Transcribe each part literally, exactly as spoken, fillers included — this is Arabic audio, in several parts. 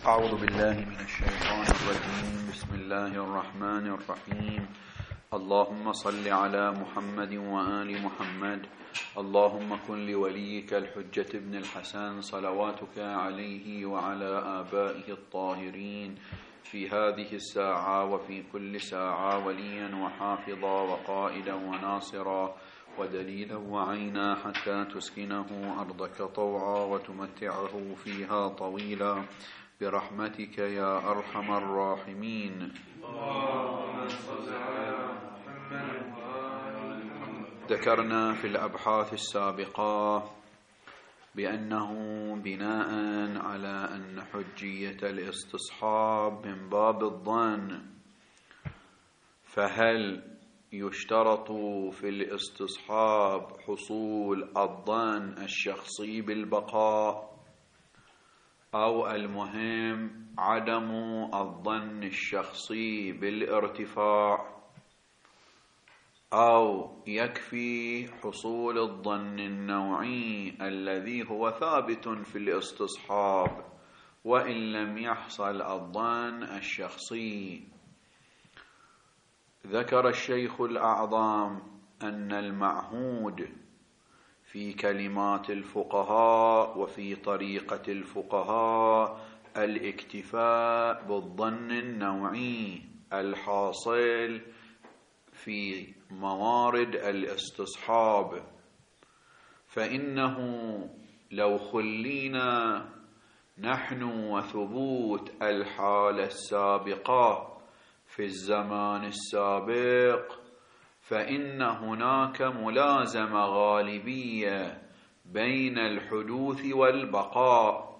أعوذ بالله من الشيطان الرجيم. بسم الله الرحمن الرحيم. اللهم صل على محمد وآل محمد. اللهم كن لوليك الحجة ابن الحسن صلواتك عليه وعلى آبائه الطاهرين في هذه الساعة وفي كل ساعة وليا وحافظا وقائدا وناصرا ودليلا وعينا حتى تسكنه أرضك طوعا وتمتعه فيها طويلا برحمتك يا أرحم الراحمين. ذكرنا في الأبحاث السابقة بأنه بناء على أن حجية الاستصحاب من باب الظن، فهل يشترط في الاستصحاب حصول الظن الشخصي بالبقاء، أو المهم عدم الظن الشخصي بالارتفاع، أو يكفي حصول الظن النوعي الذي هو ثابت في الاستصحاب وإن لم يحصل الظن الشخصي؟ ذكر الشيخ الأعظم أن المعهود في كلمات الفقهاء وفي طريقة الفقهاء الاكتفاء بالظن النوعي الحاصل في موارد الاستصحاب، فإنه لو خلينا نحن وثبوت الحالة السابقة في الزمان السابق فإن هناك ملازمة غالبية بين الحدوث والبقاء،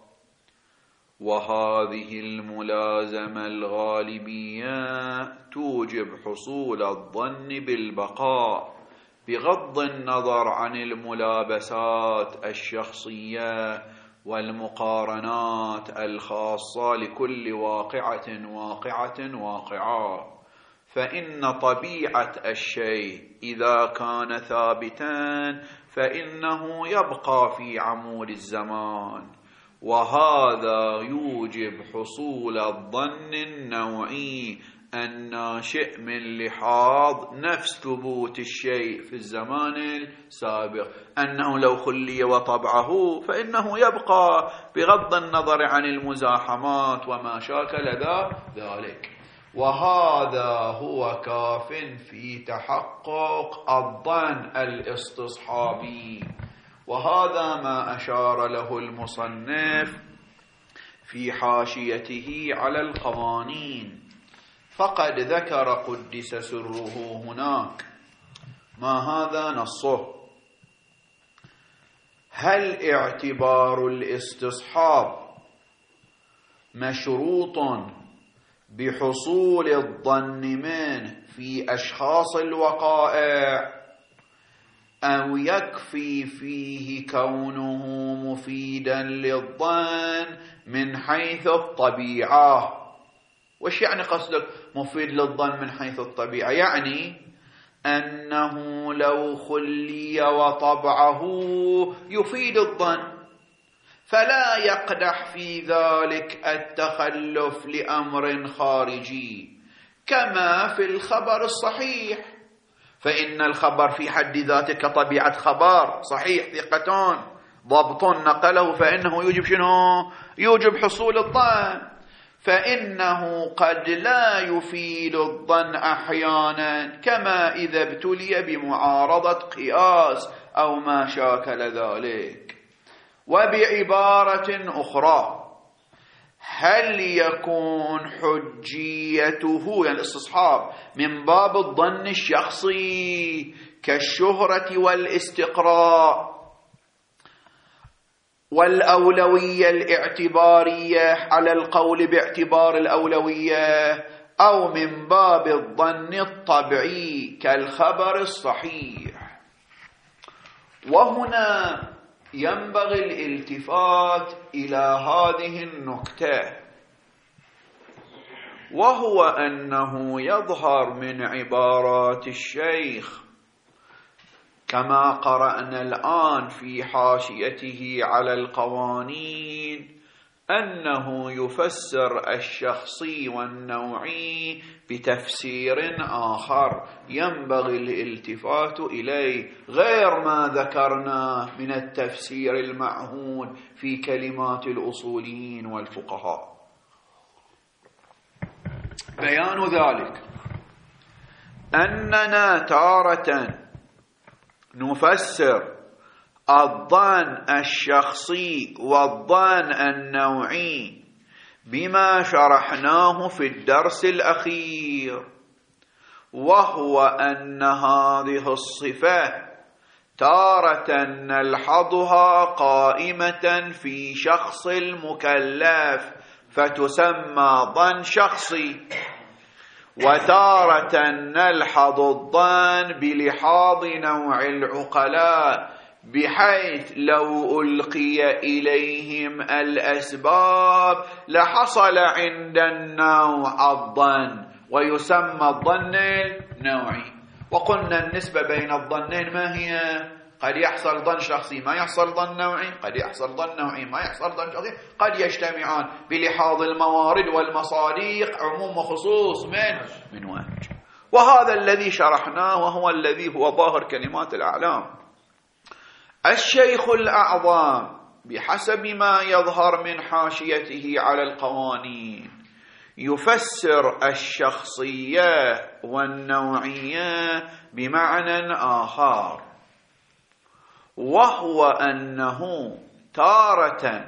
وهذه الملازمة الغالبية توجب حصول الظن بالبقاء بغض النظر عن الملابسات الشخصية والمقارنات الخاصة لكل واقعة واقعة واقعة. فإن طبيعة الشيء إذا كان ثابتا فإنه يبقى في عمود الزمان، وهذا يوجب حصول الظن النوعي الناشئ من لحاظ نفس ثبوت الشيء في الزمان السابق، أنه لو خلي وطبعه فإنه يبقى بغض النظر عن المزاحمات وما شاكل ذلك، وهذا هو كاف في تحقق الظن الاستصحابي. وهذا ما أشار له المصنف في حاشيته على القوانين، فقد ذكر قدس سره هناك ما هذا نصه: هل اعتبار الاستصحاب مشروط بحصول الظن منه في أشخاص الوقائع، أو يكفي فيه كونه مفيدا للظن من حيث الطبيعة؟ وش يعني قصدك مفيد للظن من حيث الطبيعة؟ يعني أنه لو خلي وطبعه يفيد الظن، فلا يقدح في ذلك التخلف لأمر خارجي، كما في الخبر الصحيح، فإن الخبر في حد ذاته كطبيعة خبر صحيح ثقتان ضبط نقله، فإنه يوجب شنو؟ يوجب حصول الظن، فإنه قد لا يفيد الظن أحيانا، كما إذا ابتلي بمعارضة قياس أو ما شاكل ذلك. وبعبارة أخرى، هل يكون حجيته يعني الاستصحاب من باب الظن الشخصي كالشهرة والاستقراء والأولوية الاعتبارية على القول باعتبار الأولوية، أو من باب الظن الطبيعي كالخبر الصحيح؟ وهنا ينبغي الالتفات إلى هذه النكتة، وهو أنه يظهر من عبارات الشيخ كما قرأنا الآن في حاشيته على القوانين أنه يفسر الشخصي والنوعي بتفسير آخر ينبغي الالتفات إليه غير ما ذكرنا من التفسير المعهود في كلمات الأصوليين والفقهاء. بيان ذلك أننا تارة نفسر الظن الشخصي والظن النوعي بما شرحناه في الدرس الأخير، وهو أن هذه الصفة تارة نلحظها قائمة في شخص المكلف فتسمى ظن شخصي، وتارة نلحظ الظن بلحاظ نوع العقلاء بحيث لو ألقي إليهم الأسباب لحصل عند النوع الظن ويسمى الظن النوعي. وقلنا النسبة بين الظنين ما هي؟ قد يحصل ظن شخصي ما يحصل ظن نوعي، قد يحصل ظن نوعي ما يحصل ظن شخصي، قد يجتمعان بلحاظ الموارد والمصادق عموم وخصوص من من وجه. وهذا الذي شرحناه وهو الذي هو ظاهر كلمات الأعلام. الشيخ الأعظم بحسب ما يظهر من حاشيته على القوانين يفسر الشخصية والنوعية بمعنى آخر، وهو أنه تارة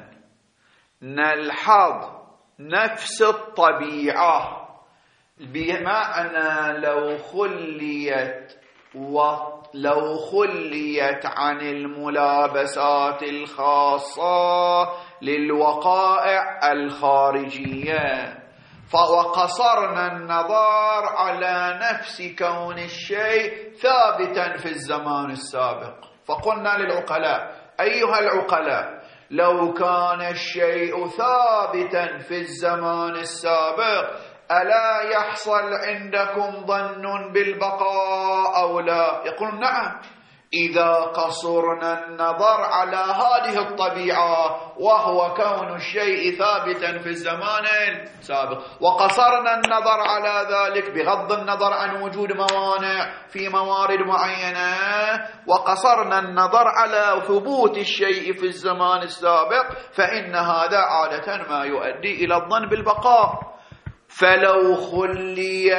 نلحظ نفس الطبيعة بمعنى لو خليت لو خليت عن الملابسات الخاصة للوقائع الخارجية، فوقصرنا النظر على نفس كون الشيء ثابتا في الزمان السابق. فقلنا للعقلاء أيها العقلاء لو كان الشيء ثابتا في الزمان السابق ألا يحصل عندكم ظن بالبقاء أو لا؟ يقولون نعم، إذا قصرنا النظر على هذه الطبيعة وهو كون الشيء ثابتا في الزمان السابق، وقصرنا النظر على ذلك بغض النظر عن وجود موانع في موارد معينة، وقصرنا النظر على ثبوت الشيء في الزمان السابق، فإن هذا عادة ما يؤدي إلى الظن بالبقاء. فلو خلي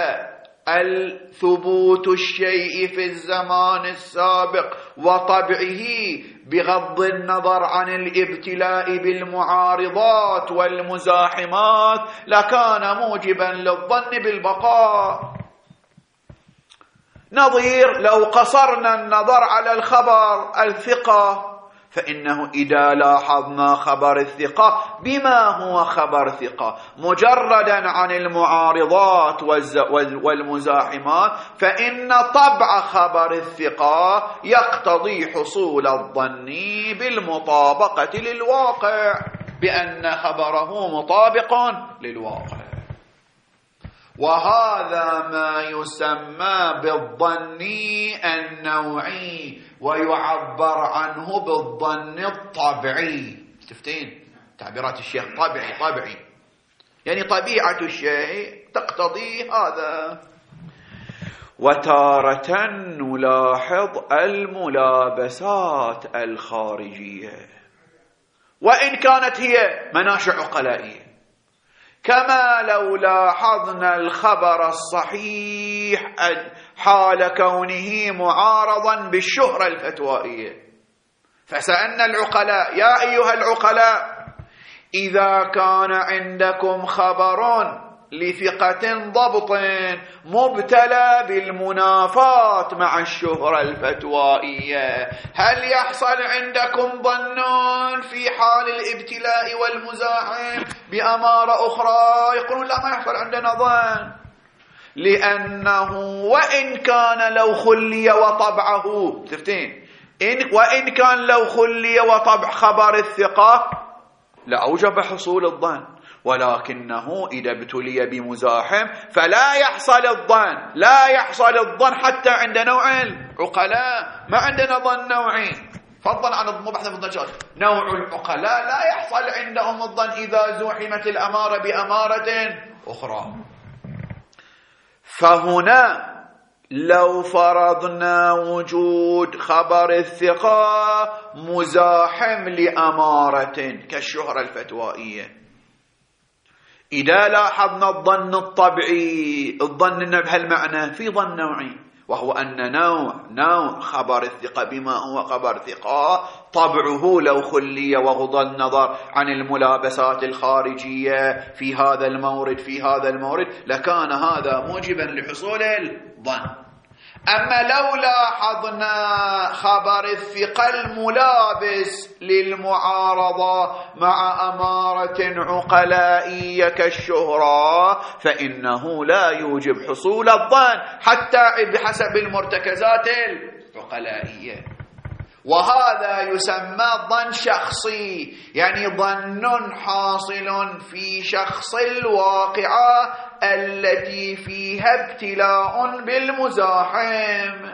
الثبوت الشيء في الزمان السابق وطبعه بغض النظر عن الابتلاء بالمعارضات والمزاحمات لكان موجبا للظن بالبقاء. نظير لو قصرنا النظر على الخبر الثقة، فإنه إذا لاحظنا خبر الثقة بما هو خبر ثقة مجردا عن المعارضات والمزاحمات، فإن طبع خبر الثقة يقتضي حصول الظن بالمطابقة للواقع، بأن خبره مطابق للواقع. وهذا ما يسمى بالظن النوعي ويعبر عنه بالظن الطبعي. تفتين تعبيرات الشيخ طبعي طبعي يعني طبيعة الشيء تقتضي هذا. وتارة نلاحظ الملابسات الخارجية وإن كانت هي مناشئ عقلائية، كما لو لاحظنا الخبر الصحيح حال كونه معارضا بالشهرة الفتوائية، فسألنا العقلاء يا أيها العقلاء إذا كان عندكم خبر لثقة ضبط مبتلى بالمنافاة مع الشهرة الفتوائية، هل يحصل عندكم ظن في حال الابتلاء والمزاحم بأمارة أخرى؟ يقولون لا، ما يحصل عندنا ظن، لأنه وإن كان لو خلي وطبعه تفتين إن وإن كان لو خلي وطبع خبر الثقة لأوجب حصول الظن، ولكنه إذا ابتلي بمزاحم فلا يحصل الظن، لا يحصل الظن حتى عند نوع العقلاء، ما عندنا ظن نوعي. فضلا عن الظن بحثا في الظن. نوع العقلاء لا يحصل عندهم الظن إذا زوحمت الأمارة بأمارة أخرى. فهنا لو فرضنا وجود خبر الثقة مزاحم لأمارة كالشهرة الفتوائية، إذا لاحظنا الظن الطبيعي، الظن بهالمعنى في ظن نوعي، وهو أن نوع نوع خبر الثقة بما هو خبر ثقة طبعه لو خلي وغض النظر عن الملابسات الخارجية في هذا المورد في هذا المورد لكان هذا موجبا لحصول الظن. أما لو لاحظنا خبر الثقة الملابس للمعارضة مع أمارة عقلائية كالشهرة فإنه لا يوجب حصول الظن حتى بحسب المرتكزات العقلائية، وهذا يسمى ظن شخصي، يعني ظن حاصل في شخص الواقعة التي فيها ابتلاء بالمزاحم.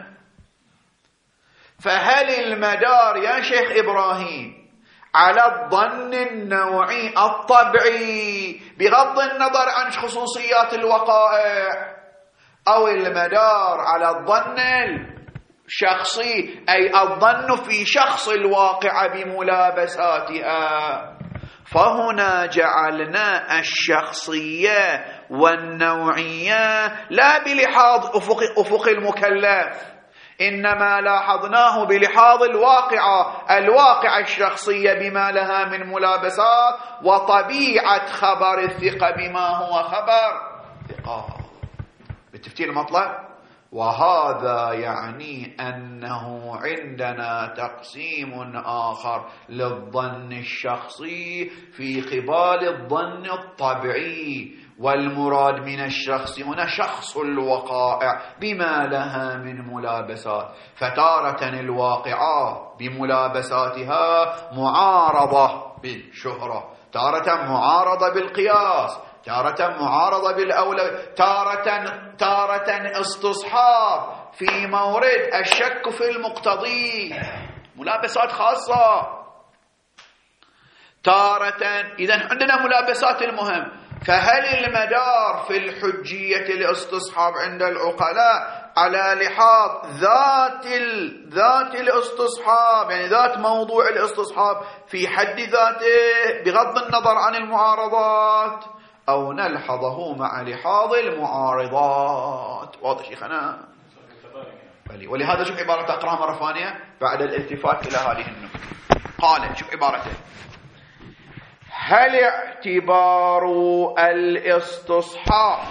فهل المدار يا شيخ إبراهيم على الظن النوعي الطبيعي بغض النظر عن خصوصيات الوقائع، أو المدار على الظن الشخصي أي الظن في شخص الواقع بملابساتها؟ فهنا جعلنا الشخصية والنوعية لا بلحاظ أفق, أفق المكلف، إنما لاحظناه بلحاظ الواقعة الواقع الشخصية بما لها من ملابسات وطبيعة خبر الثقة بما هو خبر ثقة. بالتفتيل المطلق. وهذا يعني أنه عندنا تقسيم آخر للظن الشخصي في قبال الظن الطبيعي، والمراد من الشخص هنا شخص الوقائع بما لها من ملابسات. فتارة الواقعة بملابساتها معارضة بالشهرة، تارة معارضة بالقياس، تارة معارضة بالأولى، تارة تارة استصحاب في مورد الشك في المقتضي، ملابسات خاصة. تارة إذن عندنا ملابسات المهم. فهل المدار في الحجية الاستصحاب عند العقلاء على لحاظ ذات ال... ذات الاستصحاب، يعني ذات موضوع الاستصحاب في حد ذاته بغض النظر عن المعارضات، أو نلحظه مع لحاظ المعارضات؟ واضح شيخنا؟ ولهذا شوف عبارة أقرأها مرة ثانية بعد الالتفات إلى هذه النقطة. قال شوف عبارته: هل اعتبار الاستصحاب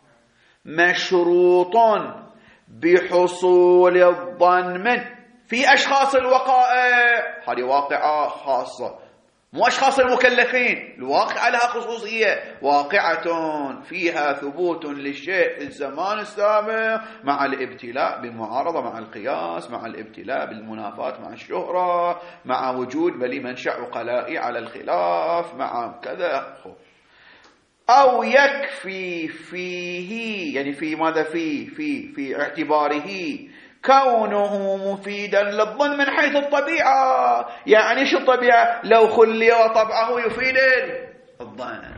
مشروط بحصول الظن من في أشخاص الوقائع؟ هذه واقعة خاصة، مو أشخاص المكلفين. الواقعة لها خصوصية، واقعة فيها ثبوت للشيء في الزمان السابق مع الابتلاء بالمعارضة مع القياس، مع الابتلاء بالمنافاة مع الشهرة، مع وجود بل منشأ عقلائي على الخلاف، مع كذا. أو يكفي فيه، يعني في ماذا فيه في في اعتباره كونه مفيدا للظن من حيث الطبيعة. يعني شو الطبيعة؟ لو خلي وطبعه يفيد الظن،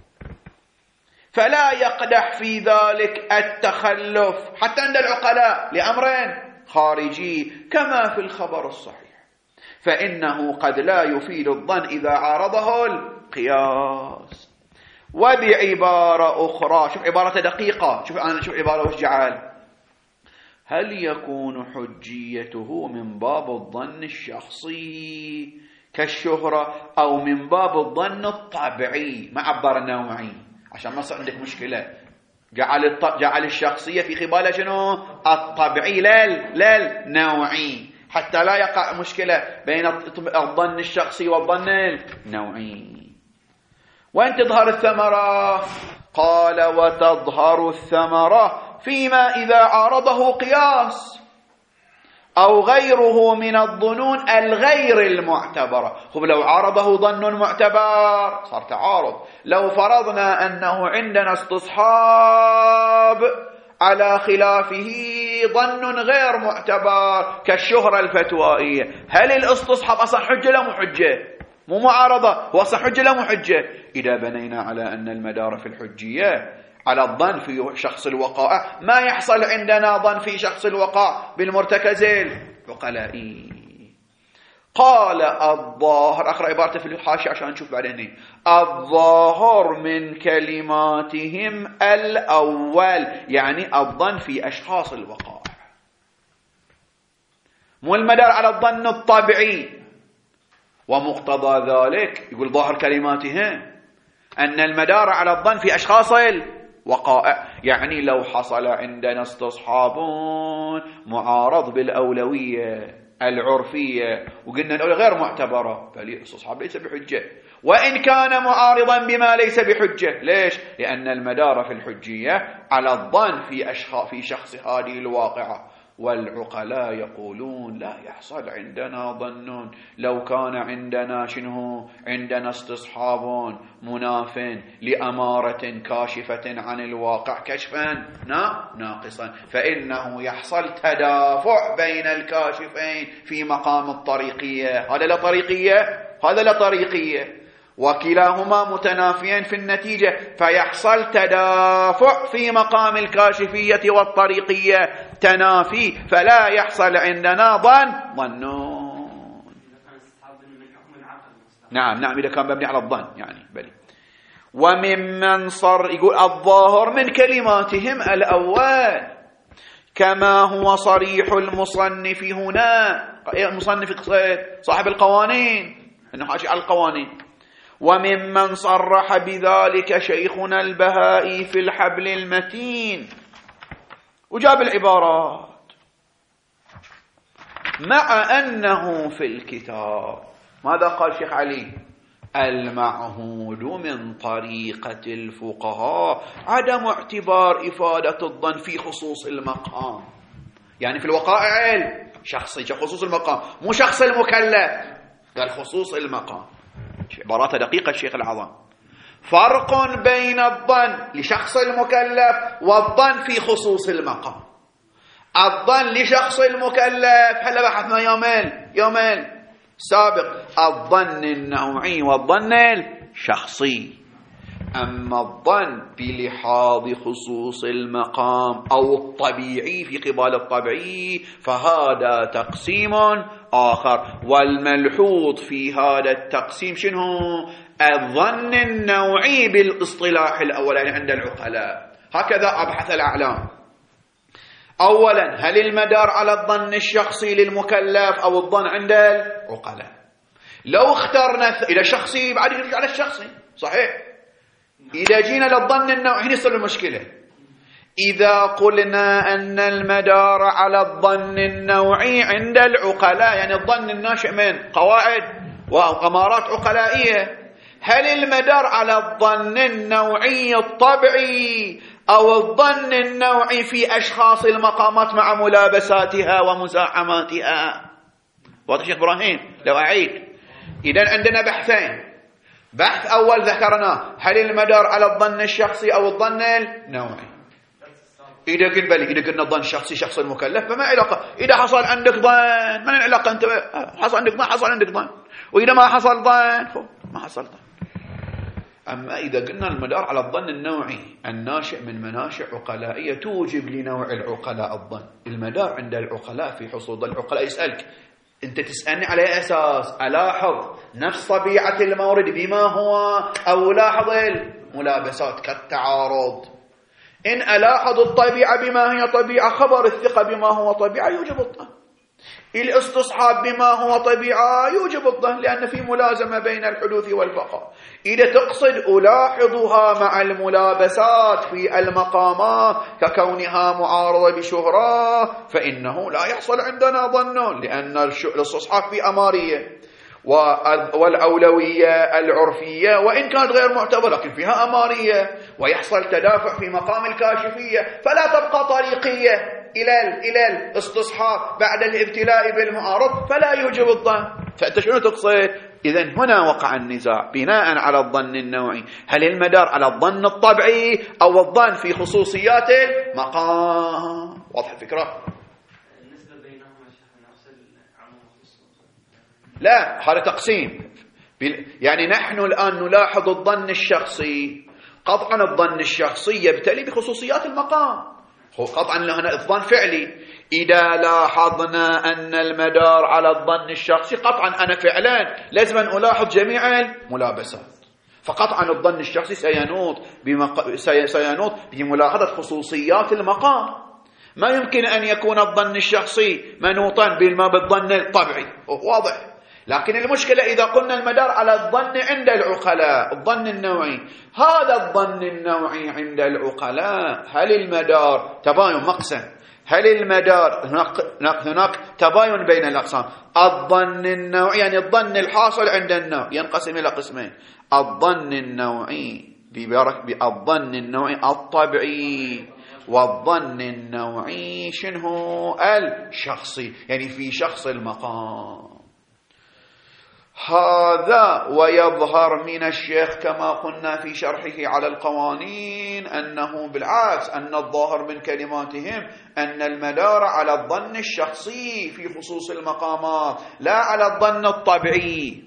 فلا يقدح في ذلك التخلف حتى عند العقلاء لأمرين خارجي كما في الخبر الصحيح، فإنه قد لا يفيد الظن إذا عارضه القياس. وبعبارة أخرى، شوف عبارة دقيقة، شوف أنا شوف عبارة وش جعل: هل يكون حجيته من باب الظن الشخصي كالشهرة أو من باب الظن الطبيعي؟ ما عبر نوعي عشان ما يصير عندك مشكلة. جعل الط... جعل الشخصية في قبالة شنو؟ الطبيعي لل للنوعي، حتى لا يقع مشكلة بين الظن الشخصي والظن النوعي. وين تظهر الثمرة؟ قال: وتظهر الثمرة فيما إذا عارضه قياس أو غيره من الظنون الغير المعتبرة. خب لو عارضه ظن معتبر صار تعارض. لو فرضنا أنه عندنا استصحاب على خلافه ظن غير معتبر كالشهرة الفتوائية. هل الاستصحاب أصلا حجة لا مو حجة؟ مو معارضة، هو أصلا حجة لا مو حجة؟ إذا بنينا على أن المدار في الحجية على الظن في شخص الوقائع، ما يحصل عندنا ظن في شخص الوقائع بالمرتكز العقلائي. قال الظاهر، أقرأ عبارته في الحاشية عشان نشوف بعدين. الظاهر من كلماتهم الأول، يعني الظن في أشخاص الوقائع، مو المدار على الظن الطبيعي. ومقتضى ذلك يقول ظاهر كلماتهم أن المدار على الظن في أشخاص الوقائع، يعني لو حصل عندنا استصحاب معارض بالأولوية العرفية وقلنا الأولى غير معتبرة، فالاستصحاب ليس بحجة، وإن كان معارضا بما ليس بحجة. ليش؟ لأن المدار في الحجية على الظن في أشخاص في شخص هذه الواقعة، والعقلاء يقولون لا يحصل عندنا ظن لو كان عندنا شنو؟ عندنا استصحاب مناف لأمارة كاشفة عن الواقع كشفا ناقصا، فإنه يحصل تدافع بين الكاشفين في مقام الطريقية. هذا لا طريقية، هذا لا طريقية، وكلاهما متنافيين في النتيجة، فيحصل تدافع في مقام الكاشفية والطريقية تنافي، فلا يحصل عندنا ظن ظنون. نعم نعم إذا كان مبني على الظن يعني بلي. وممن صر، يقول الظاهر من كلماتهم الأول كما هو صريح المصنف هنا، المصنف صاحب القوانين إنه حاشي على القوانين. وممن صرح بذلك شيخنا البهائي في الحبل المتين، وجاب العبارات مع أنه في الكتاب. ماذا قال شيخ علي؟ المعهود من طريقة الفقهاء عدم اعتبار إفادة الظن في خصوص المقام، يعني في الوقائع شخصي خصوص المقام، مو شخص المكلف، قال خصوص المقام. عبارات دقيقة الشيخ العظام. فرق بين الظن لشخص المكلف والظن في خصوص المقام. الظن لشخص المكلف هلا بحثنا يومين يومين سابق، الظن النوعي والظن الشخصي. أما الظن بلحاظ خصوص المقام أو الطبيعي في قبال الطبيعي فهذا تقسيم آخر، والملحوظ في هذا التقسيم شنو؟ الظن النوعي بالاصطلاح الأولاني عند العقلاء. هكذا أبحث الأعلام. أولا، هل المدار على الظن الشخصي للمكلف أو الظن عند العقلاء؟ لو اخترنا إلى شخصي بعد يرجع على الشخصي، صحيح؟ إذا جينا للظن النوعي هنا يصير المشكلة. إذا قلنا أن المدار على الظن النوعي عند العقلاء، يعني الظن الناشئ من قواعد وأمارات عقلائية، هل المدار على الظن النوعي الطبيعي أو الظن النوعي في أشخاص المقامات مع ملابساتها ومزاحماتها؟ واضح شيخ إبراهيم؟ لو أعيد، إذن عندنا بحثين. بحث أول ذكرناه، هل المدار على الظن الشخصي أو الظن النوعي؟ إذا قلت بلي، إذا قلنا الظن الشخصي شخص المكلف فما علاقة. إذا حصل عندك ظن ما العلاقة؟ أنت حصل عندك ظن، حصل عندك ظن، وإذا ما حصل ظن ما حصل ظن. أما إذا قلنا المدار على الظن النوعي الناشئ من مناشئ عقلائية توجب لنوع العقلاء الظن. المدار عند العقلاء في حصول العقلاء. يسألك أنت تسألني على أساس ألاحظ نفس طبيعة المورد بما هو، أو ألاحظ الملابسات كالتعارض؟ إن ألاحظ الطبيعة بما هي طبيعة، خبر الثقة بما هو طبيعة يوجب الظن، الاستصحاب بما هو طبيعة يوجب الظن، لأن في ملازمة بين الحدوث والبقاء. إذا تقصد ألاحظها مع الملابسات في المقامات ككونها معارضة بشهرة، فإنه لا يحصل عندنا ظن، لأن الاستصحاب في أمارية، والأولوية العرفية وإن كانت غير معتبرة لكن فيها أمارية، ويحصل تدافع في مقام الكاشفية، فلا تبقى طريقية إلى إلى الاستصحاب بعد الابتلاء بالمعارض، فلا يوجب الظن. فأنت شنو تقصد؟ إذن هنا وقع النزاع بناء على الظن النوعي، هل المدار على الظن الطبعي أو الظن في خصوصيات المقام؟ واضح الفكرة؟ النسبة بينهما نفس العموم والخصوص؟ لا، هذا تقسيم. يعني نحن الآن نلاحظ الظن الشخصي، قطعا الظن الشخصي يبتلي بخصوصيات المقام، هو قطعا هنا الظن فعلي. إذا لاحظنا أن المدار على الظن الشخصي، قطعا أنا فعلا لازم أن ألاحظ جميع الملابسات، فقطعا الظن الشخصي سينوط بمق... سينوط بملاحظة خصوصيات المقام. ما يمكن أن يكون الظن الشخصي منوطا بالما بالظن الطبيعي، واضح. لكن المشكلة إذا قلنا المدار على الظن عند العقلاء، الظن النوعي، هذا الظن النوعي عند العقلاء، هل المدار تباين مقسم، هل المدار هناك, هناك تباين بين الأقسام. الظن النوعي يعني الظن الحاصل عند النوع ينقسم إلى قسمين، الظن النوعي بالظن النوعي الطبيعي، والظن النوعي شنو؟ الشخصي، يعني في شخص المقام. هذا ويظهر من الشيخ كما قلنا في شرحه على القوانين أنه بالعكس، أن الظاهر من كلماتهم أن المدار على الظن الشخصي في خصوص المقامات لا على الظن الطبيعي.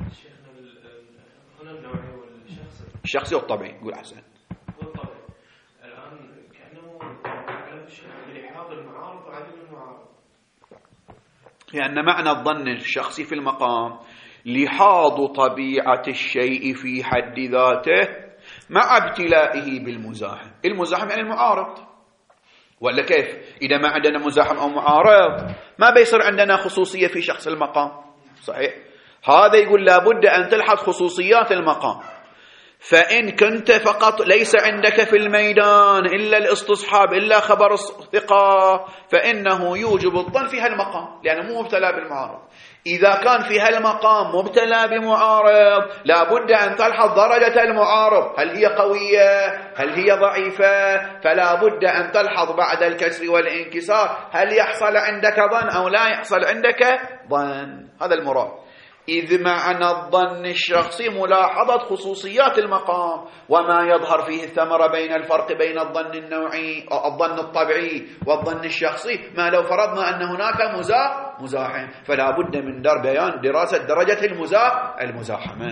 هنا النوعي والشخصي، الشخصي والطبيعي، قول أحسن. والطبيعي الآن كأنه بلحاظ المعارض وعدم المعارض، لأن معنى الظن الشخصي في المقام لحاظ طبيعة الشيء في حد ذاته مع ابتلائه بالمزاحم. المزاحم يعني المعارض، ولا كيف؟ إذا ما عندنا مزاحم أو معارض ما بيصير عندنا خصوصية في شخص المقام، صحيح؟ هذا يقول لابد أن تلحظ خصوصيات المقام. فإن كنت فقط ليس عندك في الميدان إلا الاستصحاب إلا خبر الثقة، فإنه يوجب الظن في هالمقام لأنه مو مبتلى بالمعارض. إذا كان في هالمقام مبتلى بمعارض لابد أن تلحظ درجة المعارض، هل هي قوية هل هي ضعيفة، فلا بد أن تلحظ بعد الكسر والانكسار هل يحصل عندك ظن أو لا يحصل عندك ظن. هذا المراد. إذ معنى الظن الشخصي ملاحظة خصوصيات المقام وما يظهر فيه الثمرة بين الفرق بين الظن النوعي أو الظن الطبيعي والظن الشخصي. ما لو فرضنا أن هناك مزاح مزاحم، فلا بد من در بيان دراسة درجة المزاح المزاحمة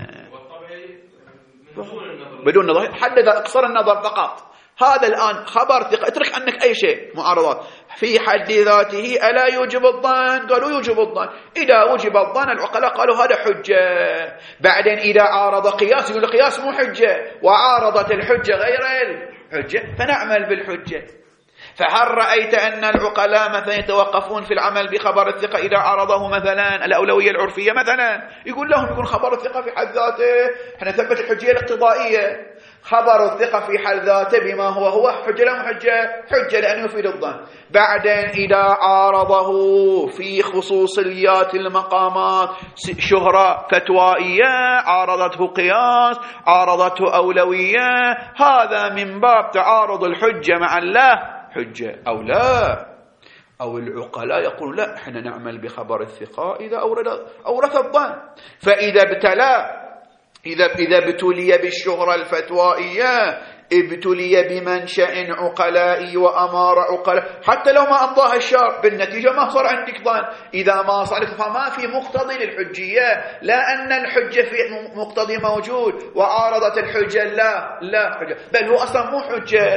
بدون نظر، حدد اقصر النظر فقط. هذا الآن خبر ثقة، اترك عنك أي شيء معارضات في حد ذاته ألا يوجب الظن؟ قالوا يوجب الظن. إذا وجب الظن العقلاء قالوا هذا حجة. بعدين إذا عارض قياس يقول القياس مو حجة، وعارضت الحجة غير الحجة فنعمل بالحجة. فهل رأيت أن العقلاء مثلا يتوقفون في العمل بخبر الثقة إذا عارضه مثلا الأولوية العرفية مثلا؟ يقول لهم يكون خبر الثقة في حد ذاته احنا ثبت الحجية الاقتضائية، خبر الثقة في حد ذاته بما هو هو حجة لا حجة حجة لأنه يفيد الظن. بعدين إذا عارضه في خصوصيات المقامات شهرة فتوائية، عارضته قياس، عارضته أولوية، هذا من باب تعارض الحجة مع الله حجة أو لا. أو العقلاء يقول لا احنا نعمل بخبر الثقة إذا أورد أورث الظن. فإذا ابتلى إذا إذا ابتلي بالشهرة الفتوائية ابتلي بمنشأ عقلائي وأمار عقلاء، حتى لو ما أمضاها الشرع بالنتيجة ما صار عندك ظن. إذا ما صار فما في مقتضي للحجية، لا أن الحجة في مقتضي موجود وعارضت الحجة لا لا حجة، بل هو أصلا مو حجة.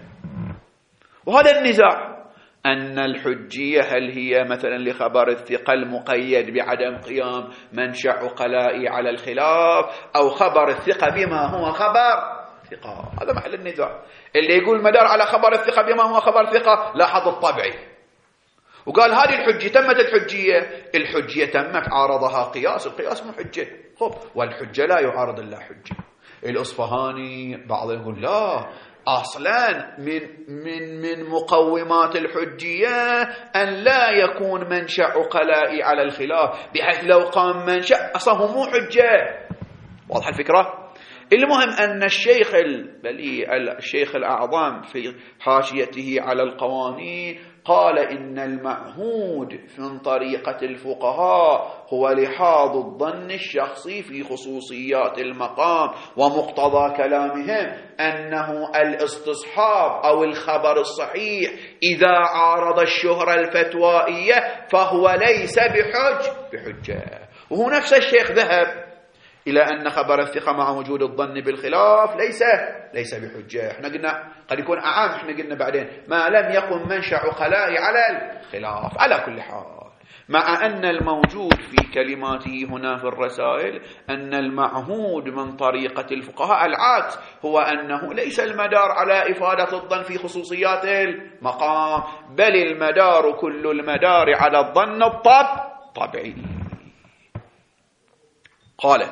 وهذا النزاع أن الحجية هل هي مثلا لخبر الثقة المقيد بعدم قيام منشأ عقلائي على الخلاف، أو خبر الثقة بما هو خبر ثقة. هذا محل النزاع. اللي يقول مدار على خبر الثقة بما هو خبر ثقة لاحظ الطبعي وقال هذه الحجة تمت الحجية، الحجية تمت عارضها قياس، القياس مو حجة. خب والحجة لا يعارض إلا حجة. الأصفهاني بعضهم يقول لا، أصلا من من من مقومات الحجية أن لا يكون منشأ عقلائي على الخلاف، بحيث لو قام منشأ أصلا مو حجة. واضح الفكرة؟ المهم أن الشيخ البلي الشيخ الأعظم في حاشيته على القوانين قال إن المعهود من طريقة الفقهاء هو لحاظ الظن الشخصي في خصوصيات المقام، ومقتضى كلامهم أنه الاستصحاب أو الخبر الصحيح إذا عارض الشهرة الفتوائية فهو ليس بحج بحجة. وهو نفس الشيخ ذهب إلى أن خبر الثقة مع وجود الظن بالخلاف ليس ليس بحجة. احنا قلنا قد يكون أعام، احنا قلنا بعدين ما لم يكن منشأ عقلاء على الخلاف. على كل حال، مع أن الموجود في كلماته هنا في الرسائل أن المعهود من طريقة الفقهاء العكس، هو أنه ليس المدار على إفادة الظن في خصوصيات المقام، بل المدار كل المدار على الظن الطبيعي. قال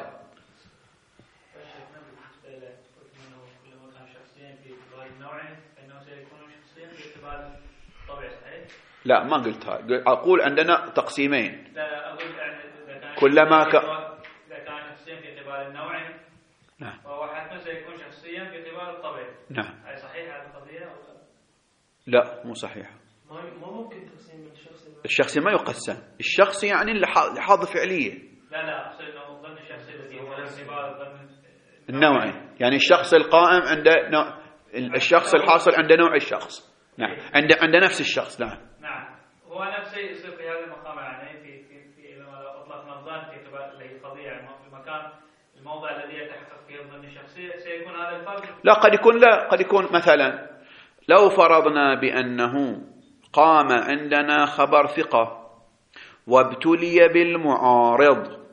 لا، ما قلت هذا، أقول عندنا تقسيمين. لا أقول يعني كلما ك... إذا كان شخصيا في اعتبار النوعي، نعم، فهو حتى سيكون شخصيا في اعتبار الطبيعي. نعم. هل صحيح هذه القضية أو لا؟ لا، مو صحيح. ما ما ممكن تقسيم من الشخصي. الشخصي ما يقسم، الشخصي يعني لحاظ فعلية. لا لا، أقصد أنه الظن الشخصي الذي هو اعتبار الظن النوعي، يعني الشخص القائم عنده نوع، الشخص الحاصل عنده نوع الشخص. نعم، عنده عنده نفس الشخص. نعم نعم، هو نفسه يصير في هذا المقام، يعني في في في لما أطلقنا الظن في اعتبار اللي هي القضية، في المكان الموضع الذي يتحقق فيه الظن الشخصي سيكون هذا الفرق. لا، قد يكون لا قد يكون مثلا لو فرضنا بأنه قام عندنا خبر ثقة وابتلي بالمعارض،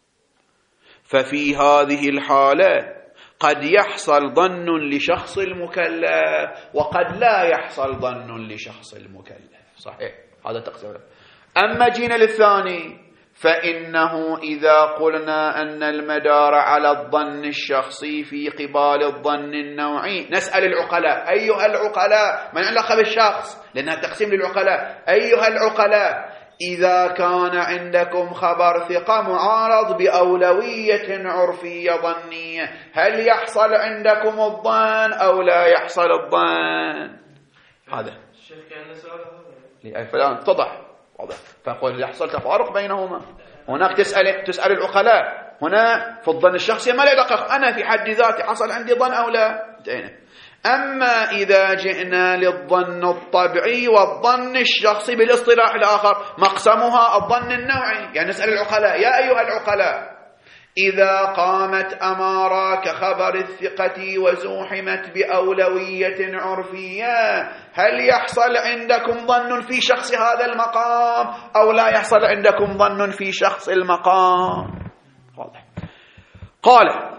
ففي هذه الحالة قد يحصل ظن لشخص المكلف وقد لا يحصل ظن لشخص المكلف. صحيح، هذا تقسيم. أما جينا للثاني، فإنه إذا قلنا أن المدار على الظن الشخصي في قبال الظن النوعي، نسأل العقلاء أيها العقلاء، من علاقة بالشخص لأنها تقسيم للعقلاء، أيها العقلاء إذا كان عندكم خبر ثقة معارض بأولوية عرفية ظنية، هل يحصل عندكم الظن أو لا يحصل الظن؟ هذا الشيخ كان سؤال فلان اتضح واضح، فقل يحصل تفارق بينهما. هناك تسأل تسأل العقلاء، هنا في الظن الشخصي ما له علاقة، أنا في حد ذاتي حصل عندي ظن أو لا. أما إذا جئنا للظن الطبيعي والظن الشخصي بالاصطلاح الآخر مقسمها الظن النوعي، يعني نسأل العقلاء يا أيها العقلاء إذا قامت أمارة كخبر الثقة وزوحمت بأولوية عرفية، هل يحصل عندكم ظن في شخص هذا المقام أو لا يحصل عندكم ظن في شخص المقام؟ واضح. قال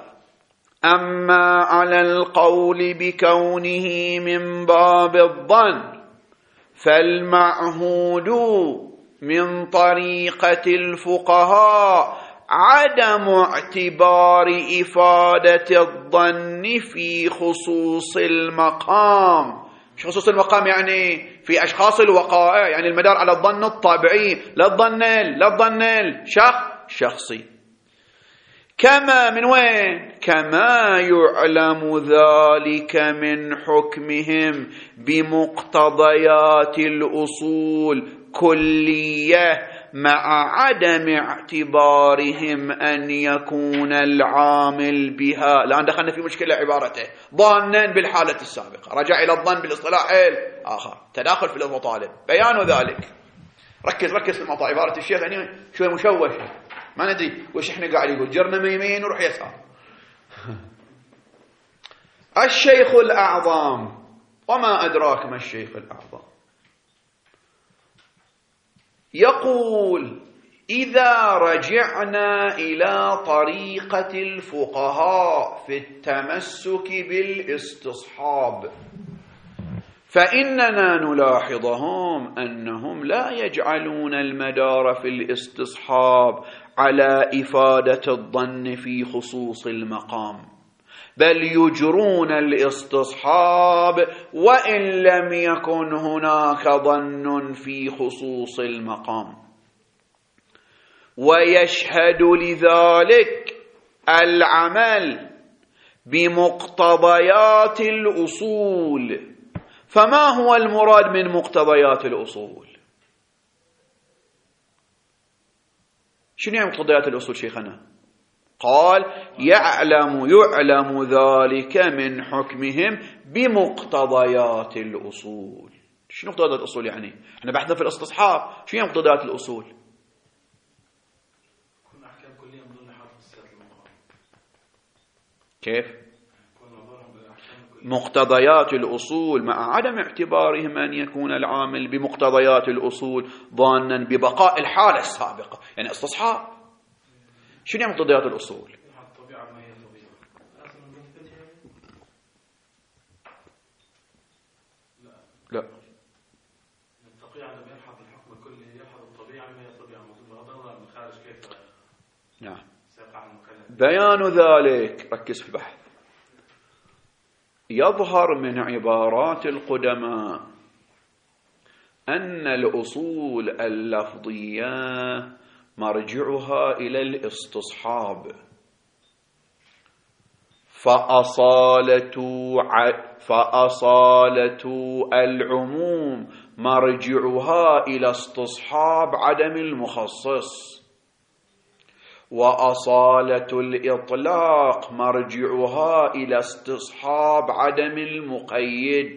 أما على القول بكونه من باب الظن فالمعهود من طريقة الفقهاء عدم اعتبار إفادة الظن في خصوص المقام. شو خصوص المقام؟ يعني في أشخاص الوقائع، يعني المدار على الظن الطبيعي، لا الظن لا الظن الشخص شخصي. كما من وين؟ كما يعلم ذلك من حكمهم بمقتضيات الأصول كلية مع عدم اعتبارهم أن يكون العامل بها. الآن دخلنا في مشكلة عبارته ظانا بالحالة السابقة، رجع إلى الظن بالاصطلاح الآخر، تداخل في المطالب، بيان ذلك. ركز ركز في المطالب، عبارة الشيخ يعني شوي مشوشة، ما ندري وش احنا قاعد يقول، جرنا يمين وروح يسار. الشيخ الأعظم، وما أدراك ما الشيخ الأعظم، يقول إذا رجعنا إلى طريقة الفقهاء في التمسك بالاستصحاب فإننا نلاحظهم أنهم لا يجعلون المدار في الاستصحاب على إفادة الظن في خصوص المقام، بل يجرون الاستصحاب وإن لم يكن هناك ظن في خصوص المقام. ويشهد لذلك العمل بمقتضيات الأصول، فما هو المراد من مقتضيات الأصول؟ شنو يعني مقتضيات الأصول شيخنا؟ قال يعلم يعلم ذلك من حكمهم بمقتضيات الأصول. شنو مقتضيات الأصول يعني؟ احنا بحثنا في الاستصحاب، شنو يعني مقتضيات الأصول؟ كيف؟ مقتضيات الأصول مع عدم اعتبارهم أن يكون العامل بمقتضيات الأصول ظانا ببقاء الحالة السابقة، يعني استصحاب. شنو يعني مقتضيات الأصول؟ لا نعم. بيان ذلك، ركز في البحث، يظهر من عبارات القدماء أن الأصول اللفظية مرجعها إلى الاستصحاب، فأصالة فأصالة العموم مرجعها إلى استصحاب عدم المخصص، وأصالة الإطلاق مرجعها إلى استصحاب عدم المقيد،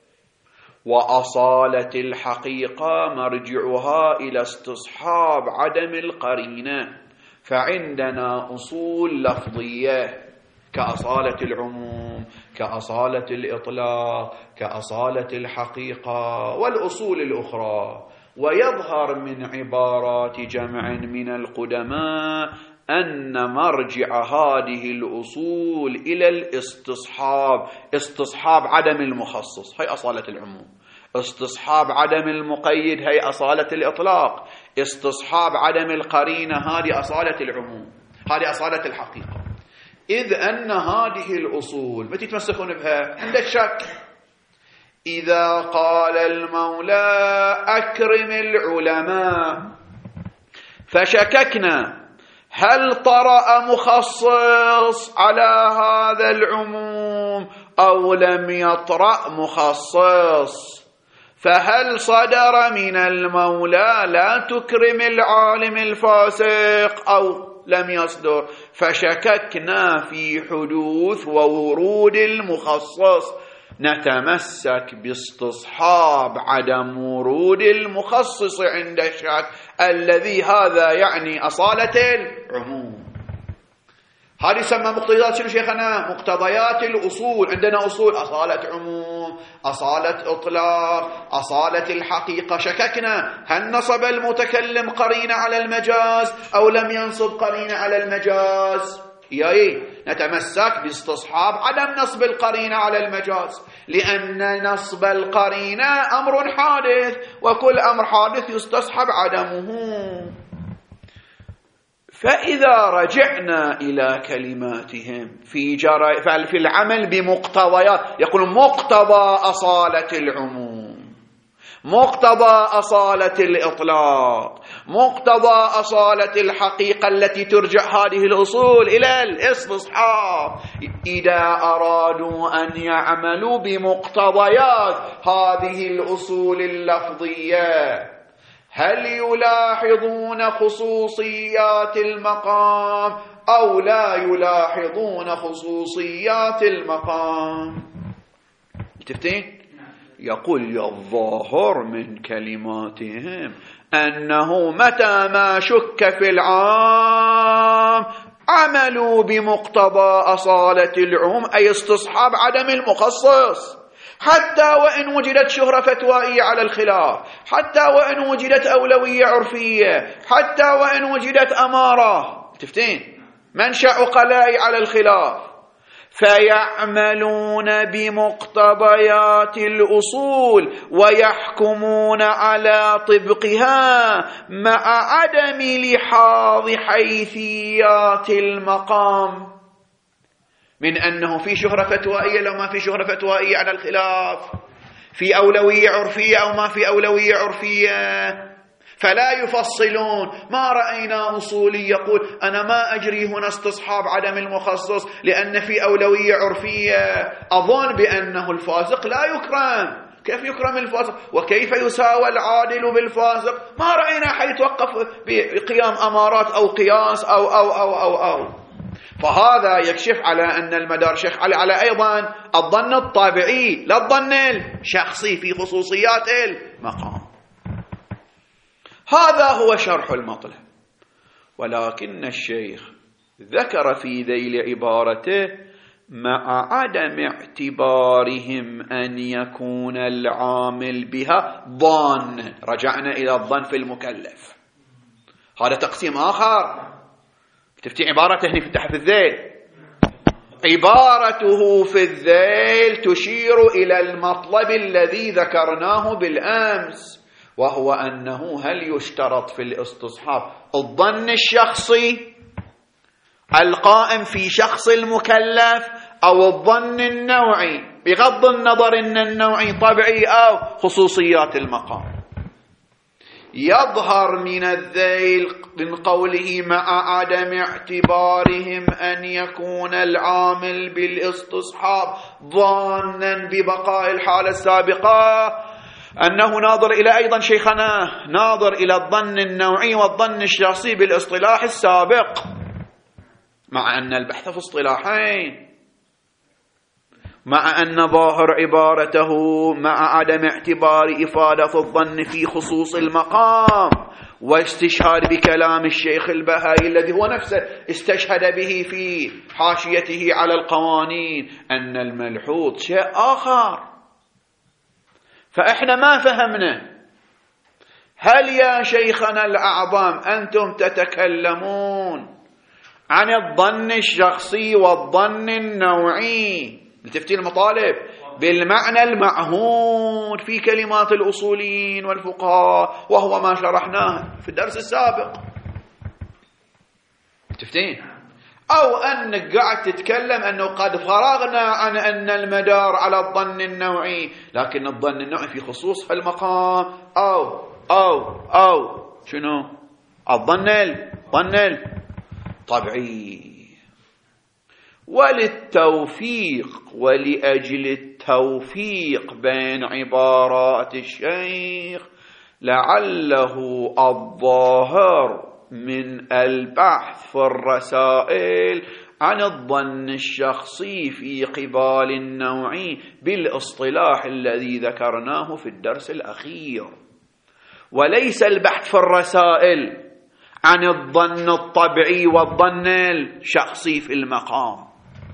وأصالة الحقيقة مرجعها إلى استصحاب عدم القرينة. فعندنا أصول لفظية كأصالة العموم، كأصالة الإطلاق، كأصالة الحقيقة، والأصول الأخرى. ويظهر من عبارات جمع من القدماء أن مرجع هذه الأصول إلى الاستصحاب، استصحاب عدم المخصص، هي أصالة العموم، استصحاب عدم المقيد، هي أصالة الإطلاق، استصحاب عدم القرينة، هذه أصالة العموم، هذه أصالة الحقيقة. إذ أن هذه الأصول متى تتمسكون بها؟ عند الشك. إذا قال المولى أكرم العلماء فشككنا هل طرأ مخصص على هذا العموم أو لم يطرأ مخصص، فهل صدر من المولى لا تكرم العالم الفاسق أو لم يصدر؟ فشككنا في حدوث وورود المخصص، نتمسك باستصحاب عدم ورود المخصص عند الشك، الذي هذا يعني أصالة العموم. هذه يسمى مقتضيات شنو شيخنا؟ مقتضيات الأصول. عندنا أصول أصالة عموم، أصالة إطلاق، أصالة الحقيقة. شككنا هل نصب المتكلم قرين على المجاز أو لم ينصب قرين على المجاز؟ ياي نتمسك باستصحاب عدم نصب القرينة على المجاز، لأن نصب القرينة أمر حادث، وكل أمر حادث يستصحب عدمه. فإذا رجعنا إلى كلماتهم في جرى في العمل بمقتضيات، يقول مقتضى أصالة العموم، مقتضى أصالة الإطلاق، مقتضى أصالة الحقيقة التي ترجع هذه الأصول إلى الاستصحاب. إذا أرادوا أن يعملوا بمقتضيات هذه الأصول اللفظية، هل يلاحظون خصوصيات المقام أو لا يلاحظون خصوصيات المقام؟ تفتين؟ يقول الظاهر من كلماتهم أنه متى ما شك في العام عملوا بمقتضى أصالة العموم، أي استصحاب عدم المخصص، حتى وإن وجدت شهرة فتوائية على الخلاف، حتى وإن وجدت أولوية عرفية، حتى وإن وجدت أمارة، تفتين منشأ عقلاء على الخلاف. فيعملون بمقتضيات الأصول ويحكمون على طبقها مع عدم لحاظ حيثيات المقام، من أنه في شهرة فتوائية لو ما في شهرة فتوائية على الخلاف، في أولوية عرفية أو ما في أولوية عرفية، فلا يفصلون. ما رأينا أصولي يقول أنا ما أجري هنا استصحاب عدم المخصص لأن في أولوية عرفية، أظن بأنه الفاسق لا يكرم كيف يكرم الفاسق؟ وكيف يساوى العادل بالفاسق؟ ما رأينا أحد يتوقف بقيام أمارات أو قياس أو أو أو أو أو فهذا يكشف على أن المدار شيخ علي على أيضا الظن الطابعي لا الظن الشخصي في خصوصيات المقام. هذا هو شرح المطلب. ولكن الشيخ ذكر في ذيل عبارته مع عدم اعتبارهم أن يكون العامل بها ظان. رجعنا إلى الظن في المكلف. هذا تقسيم آخر. تفتي عبارته هنا في تحت الذيل. عبارته في الذيل تشير إلى المطلب الذي ذكرناه بالأمس، وهو أنه هل يشترط في الاستصحاب الظن الشخصي القائم في شخص المكلف أو الظن النوعي، بغض النظر أن النوعي طبيعي أو خصوصيات المقام. يظهر من الذيل من قوله مع عدم اعتبارهم أن يكون العامل بالاستصحاب ظانا ببقاء الحالة السابقة أنه ناظر إلى أيضا شيخنا ناظر إلى الظن النوعي والظن الشخصي بالاصطلاح السابق، مع أن البحث في اصطلاحين، مع أن ظاهر عبارته مع عدم اعتبار إفادة الظن في خصوص المقام واستشهاد بكلام الشيخ البهائي الذي هو نفسه استشهد به في حاشيته على القوانين أن الملحوظ شيء آخر. فإحنا ما فهمنا. هل يا شيخنا الأعظم أنتم تتكلمون عن الظن الشخصي والظن النوعي لتفتيل المطالب بالمعنى المعهود في كلمات الأصوليين والفقهاء، وهو ما شرحناه في الدرس السابق؟ تفتين أو أنك قاعد تتكلم أنه قد فرغنا عن أن المدار على الظن النوعي، لكن الظن النوعي في خصوص المقام أو أو أو شنو الظن الظن الطبيعي. وللتوفيق ولأجل التوفيق بين عبارات الشيخ لعله الظاهر من البحث في الرسائل عن الظن الشخصي في قبال النوعي بالاصطلاح الذي ذكرناه في الدرس الأخير، وليس البحث في الرسائل عن الظن الطبيعي والظن الشخصي في المقام،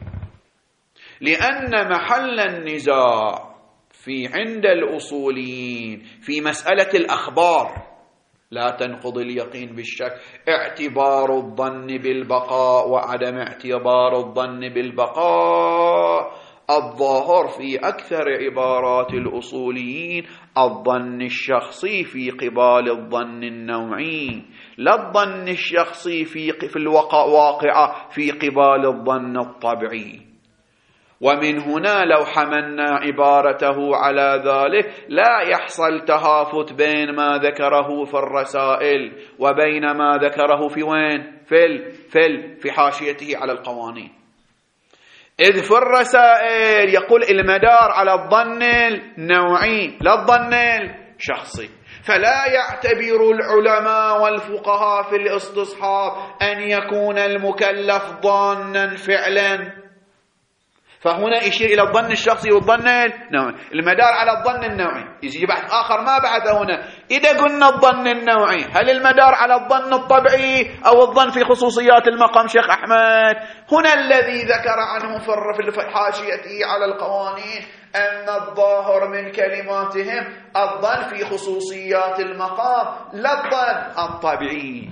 لأن محل النزاع في عند الأصوليين في مسألة الأخبار لا تنقض اليقين بالشك اعتبار الظن بالبقاء وعدم اعتبار الظن بالبقاء. الظاهر في أكثر عبارات الأصوليين الظن الشخصي في قبال الظن النوعي، لا الظن الشخصي في في الواقعة في قبال الظن الطبيعي. ومن هنا لو حملنا عبارته على ذلك لا يحصل تهافت بين ما ذكره في الرسائل وبين ما ذكره في وين في ال في ال في حاشيته على القوانين. إذ في الرسائل يقول المدار على الظن النوعي لا الظن الشخصي، فلا يعتبر العلماء والفقهاء في الاستصحاب أن يكون المكلف ظانا فعلا. فهنا يشير إلى الظن الشخصي والظن النوعي. المدار على الظن النوعي يجي بحث آخر ما بعد هنا. إذا قلنا الظن النوعي هل المدار على الظن الطبيعي أو الظن في خصوصيات المقام شيخ أحمد؟ هنا الذي ذكر عنه في حاشيته على القوانين أن الظاهر من كلماتهم الظن في خصوصيات المقام لا الظن الطبيعي.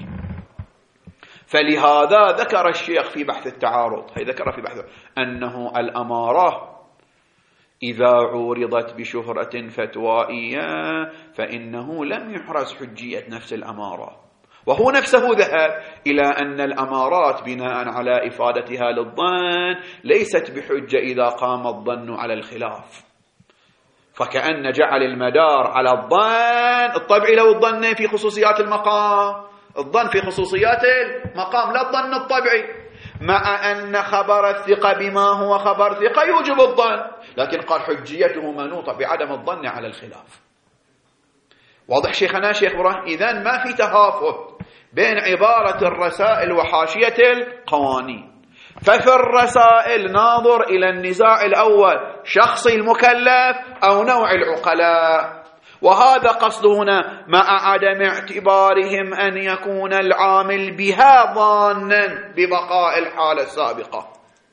فلهذا ذكر الشيخ في بحث التعارض هي ذكر في بحث أنه الأمارة إذا عورضت بشهرة فتوائية فإنه لم يحرز حجية نفس الأمارة، وهو نفسه ذهب إلى أن الأمارات بناء على إفادتها للظن ليست بحجة إذا قام الظن على الخلاف. فكأن جعل المدار على الظن الطبيعي لو الظن في خصوصيات المقام، الظن في خصوصيات المقام لا الظن الطبيعي، مع أن خبر الثقة بما هو خبر ثقة يوجب الظن، لكن قال حجيته منوطة بعدم الظن على الخلاف. واضح شيخنا شيخ إبراهيم؟ إذن ما في تهافت بين عبارة الرسائل وحاشية القوانين. ففي الرسائل ناظر إلى النزاع الأول، شخص المكلف أو نوع العقلاء، وهذا قصد هنا مع عدم اعتبارهم أن يكون العامل بها ظانا ببقاء الحالة السابقة.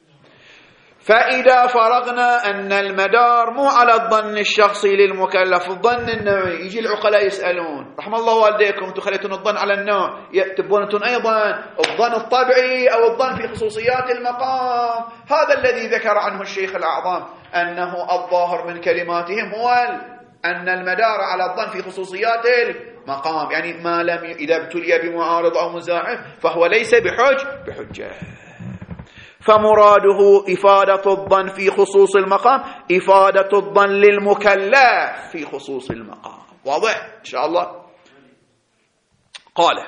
فإذا فرغنا أن المدار مو على الظن الشخصي للمكلف، الظن النوعي، يجي العقلاء يسألون رحم الله والديكم انتم خليتون الظن على النوع، تبون انتم أيضا الظن الطبعي أو الظن في خصوصيات المقام. هذا الذي ذكر عنه الشيخ الأعظم أنه الظاهر من كلماتهم هو أن المدار على الظن في خصوصيات المقام، يعني ما لم إذا ابتلي بمعارض أو مزاحم فهو ليس بحج بحجة. فمراده إفادة الظن في خصوص المقام، إفادة الظن للمكلف في خصوص المقام. واضح إن شاء الله؟ قال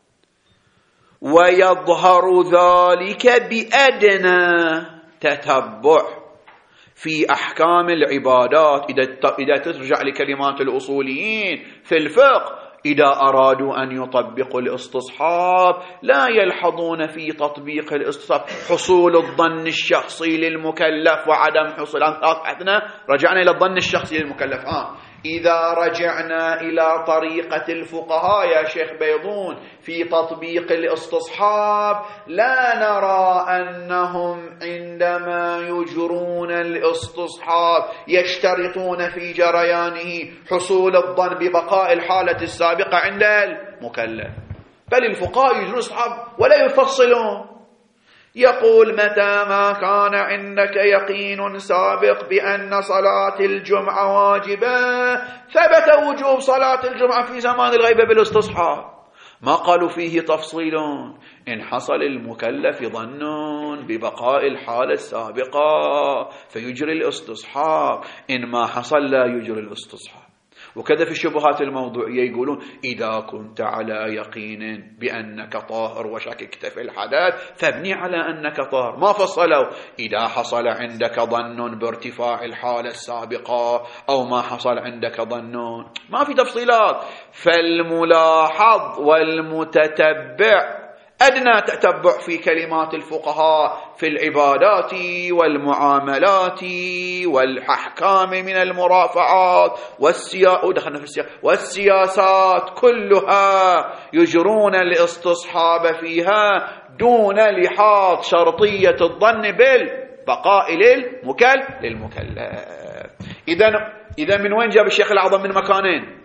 ويظهر ذلك بأدنى تتبع في أحكام العبادات. إذا ترجع لكلمات الأصوليين في الفقه، إذا أرادوا أن يطبقوا الاستصحاب لا يلحظون في تطبيق الاستصحاب حصول الظن الشخصي للمكلف وعدم حصول. احنا رجعنا إلى الظن الشخصي للمكلف. آه. إذا رجعنا إلى طريقة الفقهاء يا شيخ بيضون في تطبيق الاستصحاب، لا نرى أنهم عندما يجرون الاستصحاب يشترطون في جريانه حصول الظن ببقاء الحالة السابقة عند المكلف، بل الفقهاء يجرون الاستصحاب ولا يفصلون. يقول متى ما كان عندك يقين سابق بأن صلاة الجمعة واجبة ثبت وجوب صلاة الجمعة في زمان الغيبة بالاستصحاب. ما قالوا فيه تفصيل إن حصل المكلف ظن ببقاء الحالة السابقة فيجري الاستصحاب، إن ما حصل لا يجري الاستصحاب. وكذا في الشبهات الموضوعية يقولون إذا كنت على يقين بأنك طاهر وشككت في الحدث فابني على أنك طاهر. ما فصلوا إذا حصل عندك ظن بارتفاع الحالة السابقة أو ما حصل عندك ظن، ما في تفصيلات. فالملاحظ والمتتبع أدنى تتبع في كلمات الفقهاء في العبادات والمعاملات والأحكام من المرافعات والسيا... ودخلنا في السيا... والسياسات كلها يجرون الاستصحاب فيها دون لحاظ شرطية الظن بالبقاء للمكلف للمكلف. إذن إذا من وين جاب الشيخ الأعظم؟ من مكانين: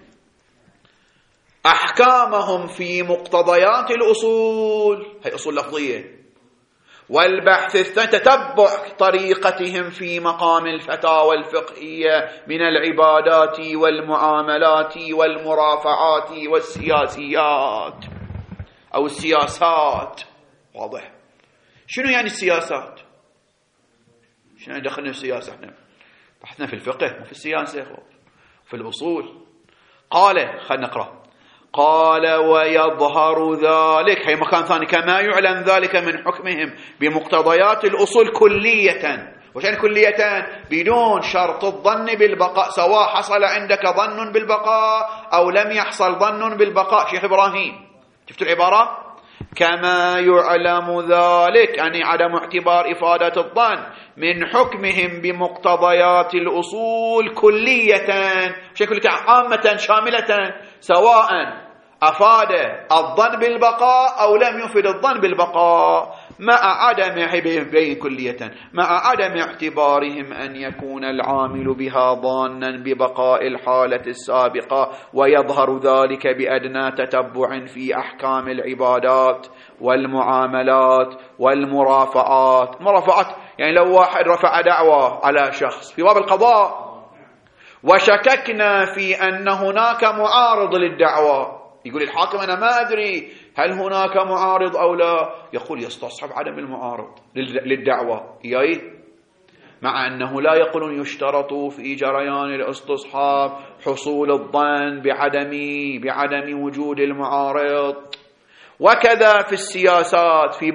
أحكامهم في مقتضيات الأصول، هي أصول لفظية، والبحث الثاني تتبع طريقتهم في مقام الفتاوى الفقهية من العبادات والمعاملات والمرافعات والسياسيات أو السياسات. واضح؟ شنو يعني السياسات؟ شنو دخلنا في السياسة؟ احنا بحثنا في الفقه وفي السياسة وفي الأصول. قال خلينا نقرأ. قال ويظهر ذلك، هي مكان ثاني، كما يعلن ذلك من حكمهم بمقتضيات الأصول كلية. وشان كلية؟ بدون شرط الظن بالبقاء، سواء حصل عندك ظن بالبقاء أو لم يحصل ظن بالبقاء. شيخ إبراهيم شفتوا العبارة؟ كما يعلم ذلك، يعني عدم اعتبار إفادة الظن من حكمهم بمقتضيات الأصول كلية، شكل عامة شاملة، سواء أفاد الظن بالبقاء أو لم يفد الظن بالبقاء، مع عدم بين كلية مع عدم اعتبارهم أن يكون العامل بها ظانا ببقاء الحالة السابقة. ويظهر ذلك بأدنى تتبع في أحكام العبادات والمعاملات والمرافعات. مرافعات يعني لو واحد رفع دعوة على شخص في باب القضاء وشككنا في أن هناك معارض للدعوة، يقول الحاكم أنا ما أدري هل هناك معارض أو لا، يقول يستصحب عدم المعارض للدعوة، إياه مع أنه لا يقولون يشترط في جريان الاستصحاب حصول الظن بعدم بعدم وجود المعارض. وكذا في السياسات في باب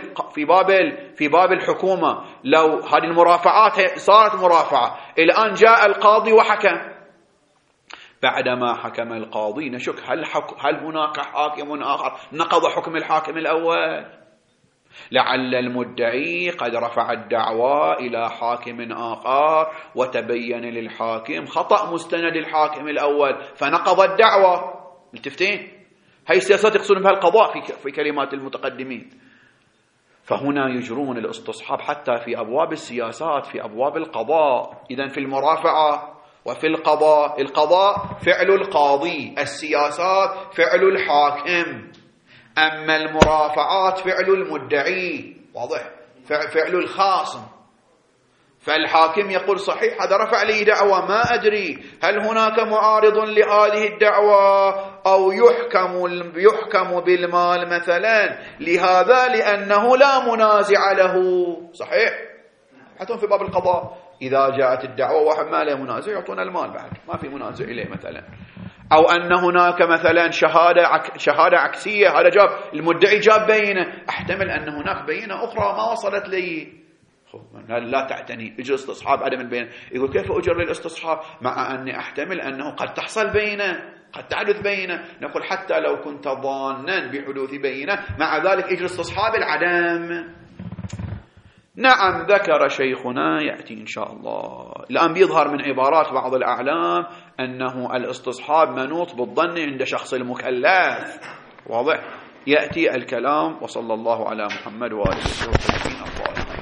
في باب في باب الحكومة، لو هذه المرافعات صارت مرافعة، الآن جاء القاضي وحكم، بعدما حكم القاضي نشك هل حك هل هناك حاكم آخر نقض حكم الحاكم الأول؟ لعل المدعي قد رفع الدعوى إلى حاكم آخر وتبين للحاكم خطأ مستند الحاكم الأول فنقض الدعوى. التفتين هاي السياسات يقصدون بها القضاء في في كلمات المتقدمين. فهنا يجرون الاستصحاب حتى في أبواب السياسات، في أبواب القضاء. إذن في المرافعة وفي القضاء، القضاء فعل القاضي، السياسات فعل الحاكم، أما المرافعات فعل المدعي، واضح، فعل الخاصم. فالحاكم يقول صحيح هذا رفع لي دعوى، ما أدري هل هناك معارض لهذه الدعوى أو يحكم يحكم بالمال مثلا لهذا لأنه لا منازع له. صحيح، حتى في باب القضاء إذا جاءت الدعوة واحد ما له منازع يعطون المال بعد، ما في منازع إليه مثلا. أو أن هناك مثلا شهادة عك شهادة عكسية، هذا جاب المدعي جاب بينة، أحتمل أن هناك بينة أخرى ما وصلت لي، لا تعتني اجر استصحاب عدم البينة. يقول كيف اجر للاستصحاب مع اني احتمل انه قد تحصل بينة، قد تحدث بينة؟ نقول حتى لو كنت ظانا بحدوث بينة مع ذلك اجر استصحاب العدم. نعم ذكر شيخنا يأتي إن شاء الله. الآن بيظهر من عبارات بعض الأعلام أنه الاستصحاب منوط بالظن عند شخص المكلف، واضح، يأتي الكلام. وصلى الله على محمد وآله وصحبه أجمعين.